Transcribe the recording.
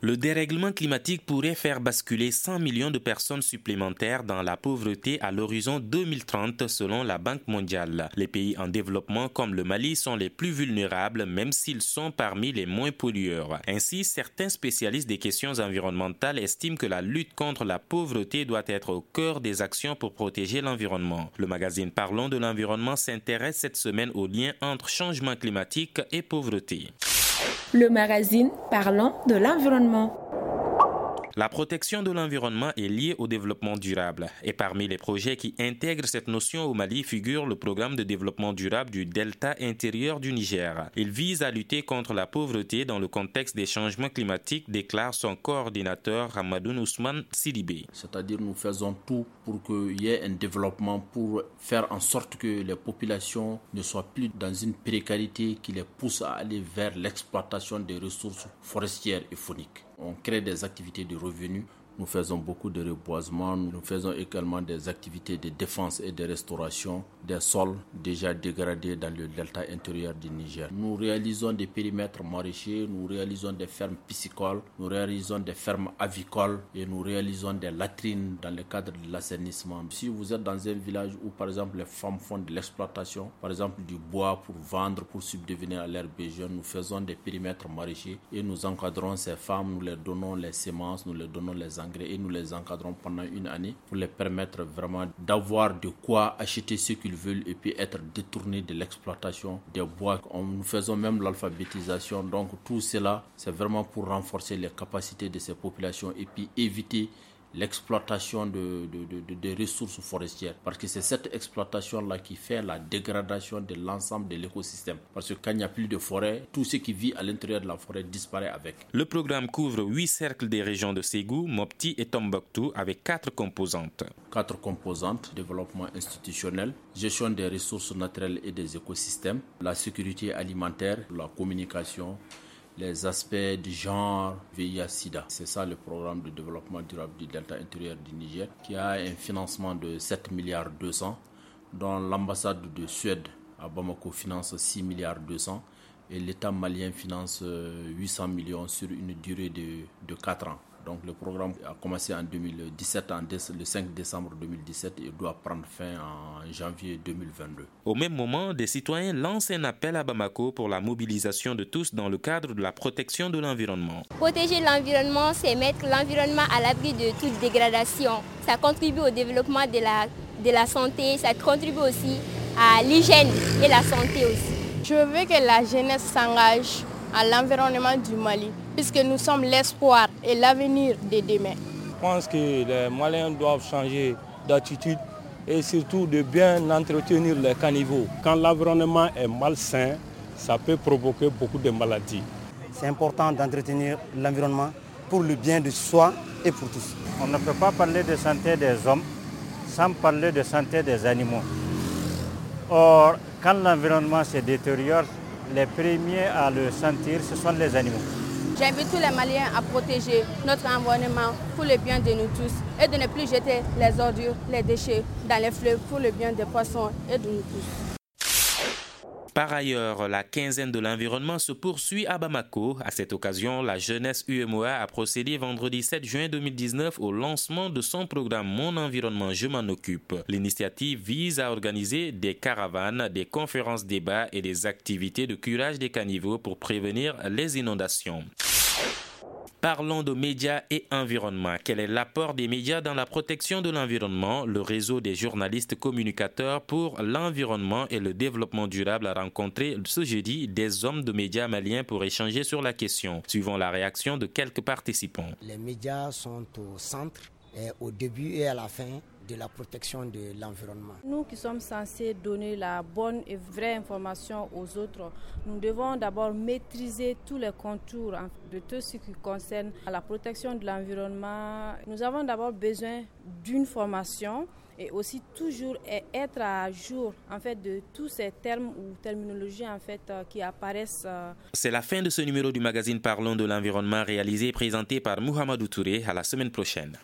Le dérèglement climatique pourrait faire basculer 100 millions de personnes supplémentaires dans la pauvreté à l'horizon 2030 selon la Banque mondiale. Les pays en développement comme le Mali sont les plus vulnérables même s'ils sont parmi les moins pollueurs. Ainsi, certains spécialistes des questions environnementales estiment que la lutte contre la pauvreté doit être au cœur des actions pour protéger l'environnement. Le magazine Parlons de l'environnement s'intéresse cette semaine au lien entre changement climatique et pauvreté. Le magazine Parlons de l'environnement. La protection de l'environnement est liée au développement durable et parmi les projets qui intègrent cette notion au Mali figure le programme de développement durable du delta intérieur du Niger. Il vise à lutter contre la pauvreté dans le contexte des changements climatiques, déclare son coordinateur Hamadoun Ousmane Sidibé. C'est-à-dire nous faisons tout pour qu'il y ait un développement pour faire en sorte que les populations ne soient plus dans une précarité qui les pousse à aller vers l'exploitation des ressources forestières et fauniques. On crée des activités de revenus, nous faisons beaucoup de reboisement, nous faisons également des activités de défense et de restauration des sols déjà dégradés dans le delta intérieur du Niger. Nous réalisons des périmètres maraîchers, nous réalisons des fermes piscicoles, nous réalisons des fermes avicoles et nous réalisons des latrines dans le cadre de l'assainissement. Si vous êtes dans un village où par exemple les femmes font de l'exploitation, par exemple du bois pour vendre, pour subvenir à leurs besoins, nous faisons des périmètres maraîchers et nous encadrons ces femmes, nous leur donnons les semences, nous leur donnons les engrais et nous les encadrons pendant une année pour les permettre vraiment d'avoir de quoi acheter ce qu'ils veulent et puis être détournés de l'exploitation des bois. Nous faisons même l'alphabétisation, donc tout cela c'est vraiment pour renforcer les capacités de ces populations et puis éviter l'exploitation des ressources forestières. Parce que c'est cette exploitation-là qui fait la dégradation de l'ensemble de l'écosystème. Parce que quand il n'y a plus de forêt, tout ce qui vit à l'intérieur de la forêt disparaît avec. Le programme couvre 8 cercles des régions de Ségou, Mopti et Tombouctou avec 4 composantes. 4 composantes: développement institutionnel, gestion des ressources naturelles et des écosystèmes, la sécurité alimentaire, la communication, les aspects du genre, VIH-Sida. C'est ça le programme de développement durable du delta intérieur du Niger qui a un financement de 7 milliards 200 dont l'ambassade de Suède à Bamako finance 6 milliards 200 et l'État malien finance 800 millions sur une durée de 4 ans. Donc le programme a commencé en 2017, le 5 décembre 2017 et doit prendre fin en janvier 2022. Au même moment, des citoyens lancent un appel à Bamako pour la mobilisation de tous dans le cadre de la protection de l'environnement. Protéger l'environnement, c'est mettre l'environnement à l'abri de toute dégradation. Ça contribue au développement de la santé, ça contribue aussi à l'hygiène et la santé aussi. Je veux que la jeunesse s'engage à l'environnement du Mali, puisque nous sommes l'espoir et l'avenir de demain. Je pense que les Maliens doivent changer d'attitude et surtout de bien entretenir les caniveaux. Quand l'environnement est malsain, ça peut provoquer beaucoup de maladies. C'est important d'entretenir l'environnement pour le bien de soi et pour tous. On ne peut pas parler de santé des hommes sans parler de santé des animaux. Or, quand l'environnement se détériore, les premiers à le sentir, ce sont les animaux. J'invite tous les Maliens à protéger notre environnement pour le bien de nous tous et de ne plus jeter les ordures, les déchets dans les fleuves pour le bien des poissons et de nous tous. Par ailleurs, la quinzaine de l'environnement se poursuit à Bamako. À cette occasion, la jeunesse UEMOA a procédé vendredi 7 juin 2019 au lancement de son programme Mon environnement, je m'en occupe. L'initiative vise à organiser des caravanes, des conférences débats et des activités de curage des caniveaux pour prévenir les inondations. Parlons de médias et environnement. Quel est l'apport des médias dans la protection de l'environnement? Le réseau des journalistes communicateurs pour l'environnement et le développement durable a rencontré ce jeudi des hommes de médias maliens pour échanger sur la question. Suivons la réaction de quelques participants. Les médias sont au centre, au début et à la fin de la protection de l'environnement. Nous qui sommes censés donner la bonne et vraie information aux autres, nous devons d'abord maîtriser tous les contours de tout ce qui concerne la protection de l'environnement. Nous avons d'abord besoin d'une formation et aussi toujours être à jour de tous ces termes ou terminologies qui apparaissent. C'est la fin de ce numéro du magazine Parlons de l'environnement réalisé et présenté par Mouhamadou Touré. À la semaine prochaine.